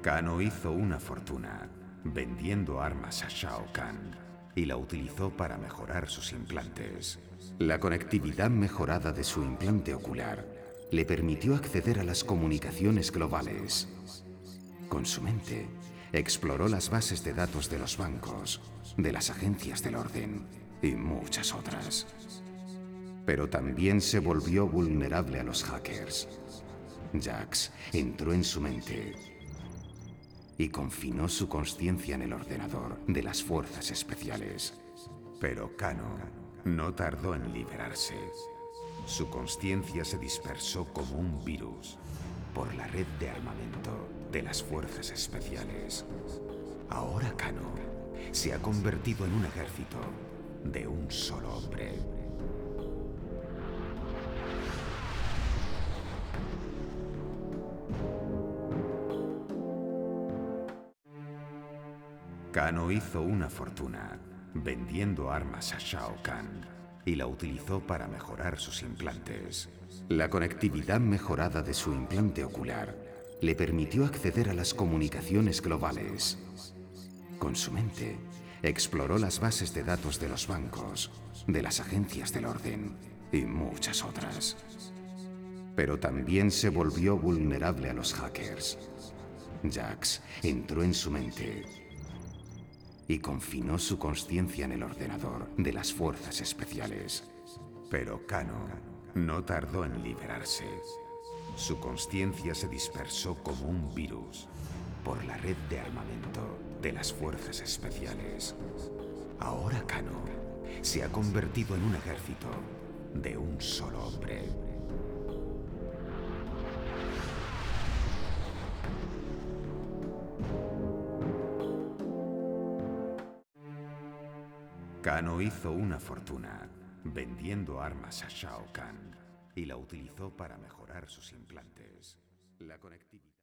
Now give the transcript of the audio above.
Kano hizo una fortuna vendiendo armas a Shao Kahn y la utilizó para mejorar sus implantes. La conectividad mejorada de su implante ocular le permitió acceder a las comunicaciones globales. Con su mente, exploró las bases de datos de los bancos, de las agencias del orden y muchas otras. Pero también se volvió vulnerable a los hackers. Jax entró en su mente y confinó su conciencia en el ordenador de las fuerzas especiales. Pero Kano no tardó en liberarse. Su conciencia se dispersó como un virus por la red de armamento de las fuerzas especiales. Ahora Kano se ha convertido en un ejército de un solo hombre. Kano hizo una fortuna vendiendo armas a Shao Kahn y la utilizó para mejorar sus implantes. La conectividad mejorada de su implante ocular le permitió acceder a las comunicaciones globales. Con su mente, exploró las bases de datos de los bancos, de las agencias del orden y muchas otras. Pero también se volvió vulnerable a los hackers. Jax entró en su mente y confinó su conciencia en el ordenador de las fuerzas especiales. Pero Kano no tardó en liberarse. Su conciencia se dispersó como un virus por la red de armamento de las fuerzas especiales. Ahora Kano se ha convertido en un ejército de un solo hombre. Kano hizo una fortuna vendiendo armas a Shao Kahn y la utilizó para mejorar sus implantes. La conectividad